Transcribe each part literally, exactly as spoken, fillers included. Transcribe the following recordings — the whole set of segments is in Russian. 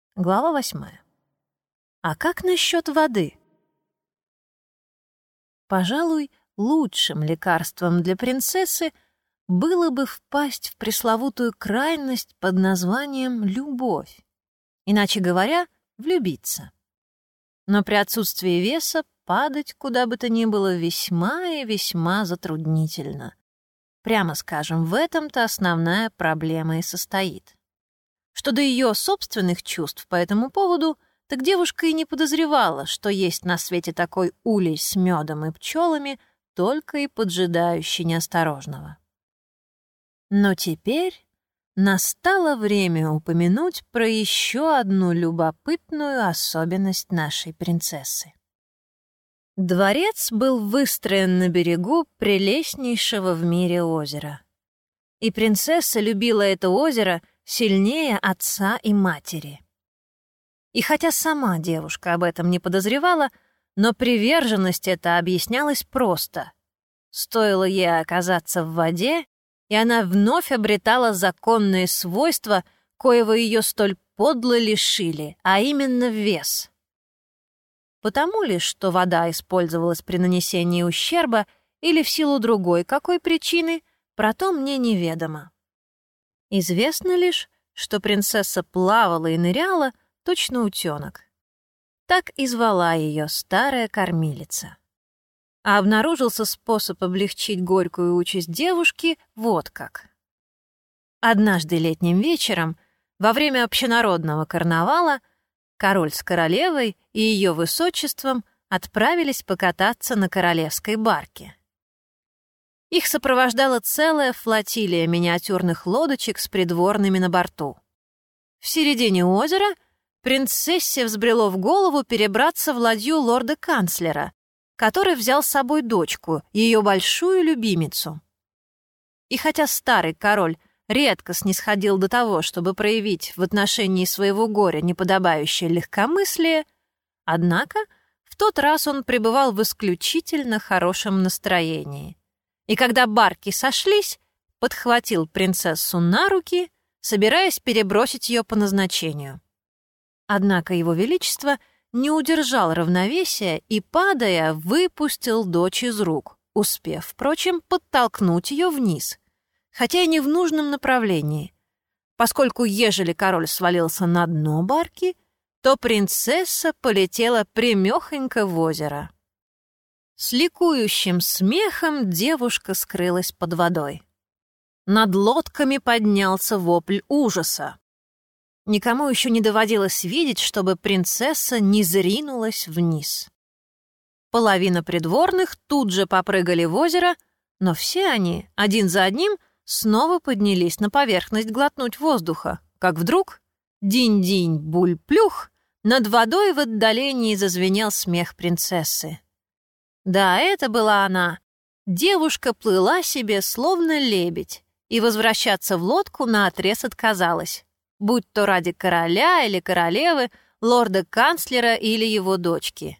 Глава восьмая. А как насчет воды? Пожалуй, лучшим лекарством для принцессы было бы впасть в пресловутую крайность под названием «любовь». Иначе говоря, влюбиться. Но при отсутствии веса падать куда бы то ни было весьма и весьма затруднительно. Прямо скажем, в этом-то основная проблема и состоит. Что до ее собственных чувств по этому поводу, так девушка и не подозревала, что есть на свете такой улей с медом и пчелами, только и поджидающий неосторожного. Но теперь настало время упомянуть про еще одну любопытную особенность нашей принцессы. Дворец был выстроен на берегу прелестнейшего в мире озера. И принцесса любила это озеро сильнее отца и матери. И хотя сама девушка об этом не подозревала, но приверженность эта объяснялась просто. Стоило ей оказаться в воде, и она вновь обретала законные свойства, коего ее столь подло лишили, а именно вес. Потому ли, что вода использовалась при нанесении ущерба или в силу другой какой причины, про то мне неведомо. Известно лишь, что принцесса плавала и ныряла, точно утенок. Так и звала ее старая кормилица. А обнаружился способ облегчить горькую участь девушки вот как. Однажды летним вечером, во время общенародного карнавала, король с королевой и ее высочеством отправились покататься на королевской барке. Их сопровождала целая флотилия миниатюрных лодочек с придворными на борту. В середине озера принцессе взбрело в голову перебраться в ладью лорда-канцлера, который взял с собой дочку, ее большую любимицу. И хотя старый король редко снисходил до того, чтобы проявить в отношении своего горя неподобающее легкомыслие, однако в тот раз он пребывал в исключительно хорошем настроении. И когда барки сошлись, подхватил принцессу на руки, собираясь перебросить ее по назначению. Однако его величество не удержал равновесия и, падая, выпустил дочь из рук, успев, впрочем, подтолкнуть ее вниз, хотя и не в нужном направлении, поскольку ежели король свалился на дно барки, то принцесса полетела прямехонько в озеро. С ликующим смехом девушка скрылась под водой. Над лодками поднялся вопль ужаса. Никому еще не доводилось видеть, чтобы принцесса не зринулась вниз. Половина придворных тут же попрыгали в озеро, но все они, один за одним, снова поднялись на поверхность глотнуть воздуха, как вдруг динь-динь-буль-плюх, над водой в отдалении зазвенел смех принцессы. Да, это была она. Девушка плыла себе, словно лебедь, и возвращаться в лодку наотрез отказалась, будь то ради короля или королевы, лорда-канцлера или его дочки.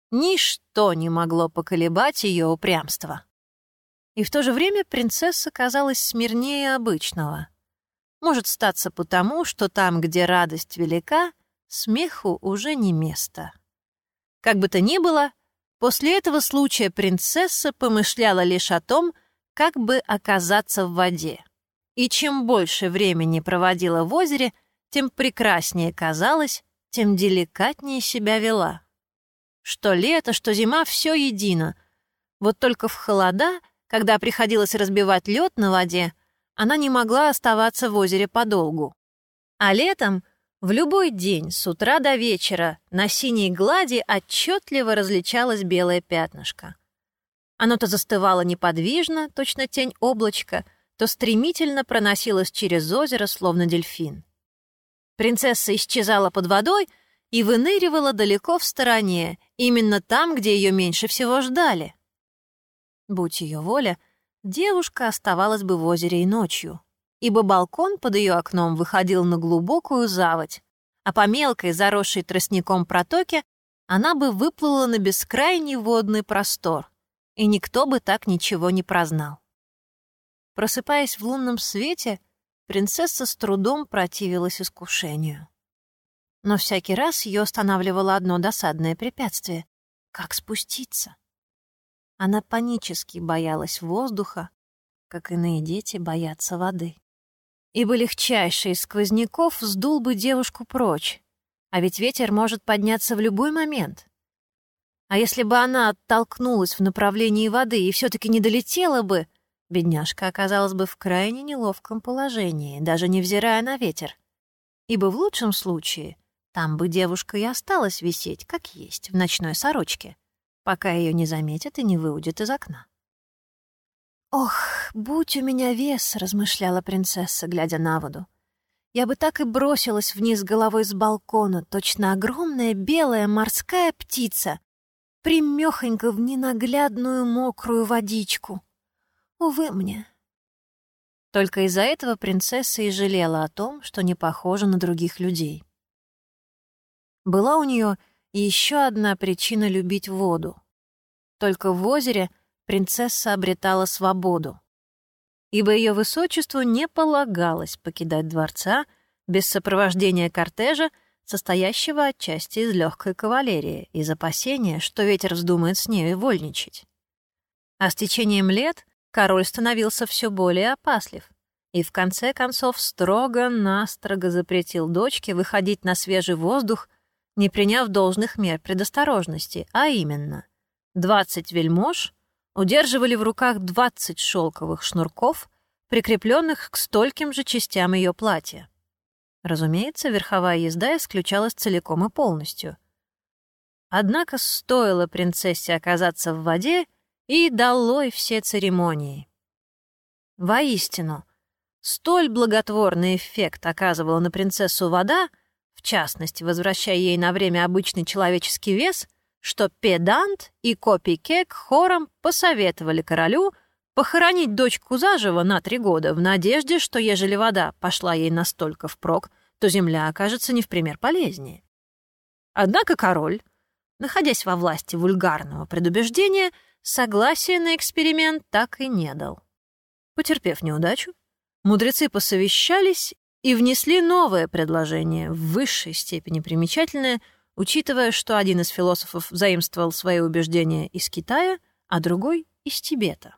Ничто не могло поколебать ее упрямство. И в то же время принцесса казалась смирнее обычного. Может статься потому, что там, где радость велика, смеху уже не место. Как бы то ни было, после этого случая принцесса помышляла лишь о том, как бы оказаться в воде. И чем больше времени проводила в озере, тем прекраснее казалась, тем деликатнее себя вела. Что лето, что зима — все едино. Вот только в холода, когда приходилось разбивать лед на воде, она не могла оставаться в озере подолгу. А летом в любой день с утра до вечера на синей глади отчетливо различалось белое пятнышко. Оно то застывало неподвижно, точно тень облачка, то стремительно проносилось через озеро, словно дельфин. Принцесса исчезала под водой и выныривала далеко в стороне, именно там, где ее меньше всего ждали. Будь ее воля, девушка оставалась бы в озере и ночью, ибо балкон под ее окном выходил на глубокую заводь, а по мелкой, заросшей тростником протоке она бы выплыла на бескрайний водный простор, и никто бы так ничего не прознал. Просыпаясь в лунном свете, принцесса с трудом противилась искушению. Но всякий раз ее останавливало одно досадное препятствие — как спуститься. Она панически боялась воздуха, как иные дети боятся воды. Ибо легчайший из сквозняков сдул бы девушку прочь, а ведь ветер может подняться в любой момент. А если бы она оттолкнулась в направлении воды и все-таки не долетела бы, бедняжка оказалась бы в крайне неловком положении, даже невзирая на ветер. Ибо в лучшем случае там бы девушка и осталась висеть, как есть, в ночной сорочке, пока ее не заметят и не выудят из окна. «Ох, будь у меня вес», — размышляла принцесса, глядя на воду. «Я бы так и бросилась вниз головой с балкона, точно огромная белая морская птица, примёхонько в ненаглядную мокрую водичку. Увы мне». Только из-за этого принцесса и жалела о том, что не похожа на других людей. Была у нее и еще одна причина любить воду. Только в озере принцесса обретала свободу, ибо ее высочеству не полагалось покидать дворца без сопровождения кортежа, состоящего отчасти из легкой кавалерии, из опасения, что ветер вздумает с нею вольничать. А с течением лет король становился все более опаслив и в конце концов строго-настрого запретил дочке выходить на свежий воздух, не приняв должных мер предосторожности, а именно двадцать вельмож удерживали в руках двадцать шелковых шнурков, прикрепленных к стольким же частям ее платья. Разумеется, верховая езда исключалась целиком и полностью. Однако стоило принцессе оказаться в воде, и долой все церемонии. Воистину, столь благотворный эффект оказывала на принцессу вода, в частности, возвращая ей на время обычный человеческий вес, что педант и копикек хором посоветовали королю похоронить дочку заживо на три года в надежде, что ежели вода пошла ей настолько впрок, то земля окажется не в пример полезнее. Однако король, находясь во власти вульгарного предубеждения, согласия на эксперимент так и не дал. Потерпев неудачу, мудрецы посовещались и внесли новое предложение, в высшей степени примечательное, учитывая, что один из философов заимствовал свои убеждения из Китая, а другой — из Тибета.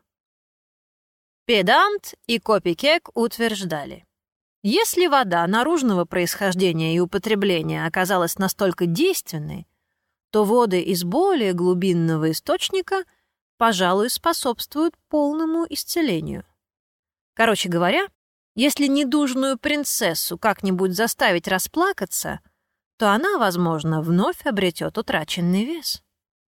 Педант и копикек утверждали, если вода наружного происхождения и употребления оказалась настолько действенной, то воды из более глубинного источника, пожалуй, способствуют полному исцелению. Короче говоря, если недужную принцессу как-нибудь заставить расплакаться, то она, возможно, вновь обретет утраченный вес.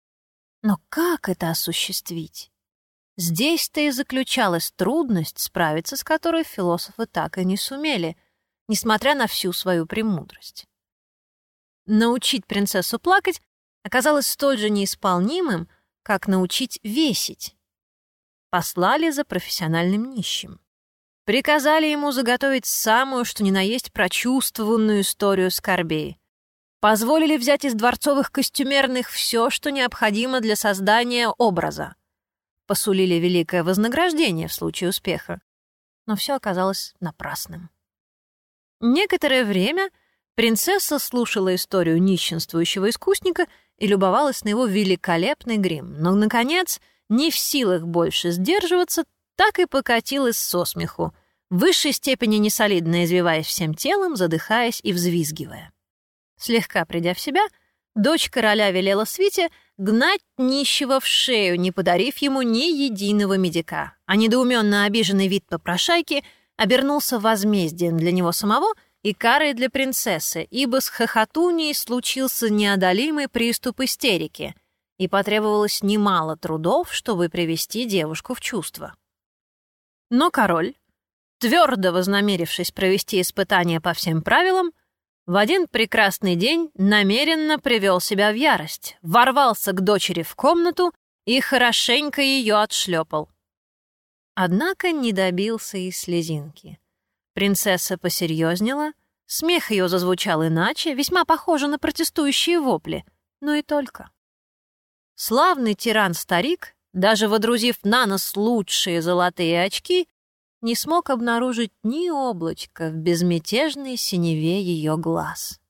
Но как это осуществить? Здесь-то и заключалась трудность, справиться с которой философы так и не сумели, несмотря на всю свою премудрость. Научить принцессу плакать оказалось столь же неисполнимым, как научить весить. Послали за профессиональным нищим. Приказали ему заготовить самую, что ни на есть, прочувствованную историю скорбей. Позволили взять из дворцовых костюмерных все, что необходимо для создания образа. Посулили великое вознаграждение в случае успеха. Но все оказалось напрасным. Некоторое время принцесса слушала историю нищенствующего искусника и любовалась на его великолепный грим, но, наконец, не в силах больше сдерживаться, так и покатилась со смеху, в высшей степени несолидно извиваясь всем телом, задыхаясь и взвизгивая. Слегка придя в себя, дочь короля велела свите гнать нищего в шею, не подарив ему ни единого медика, а недоуменно обиженный вид попрошайки обернулся возмездием для него самого и карой для принцессы, ибо с хохотуньей случился неодолимый приступ истерики, и потребовалось немало трудов, чтобы привести девушку в чувство. Но король, твердо вознамерившись провести испытание по всем правилам, в один прекрасный день намеренно привел себя в ярость, ворвался к дочери в комнату и хорошенько ее отшлепал. Однако не добился и слезинки. Принцесса посерьезнела, смех ее зазвучал иначе, весьма похоже на протестующие вопли, но и только. Славный тиран-старик, даже водрузив на нос лучшие золотые очки, не смог обнаружить ни облачка в безмятежной синеве ее глаз.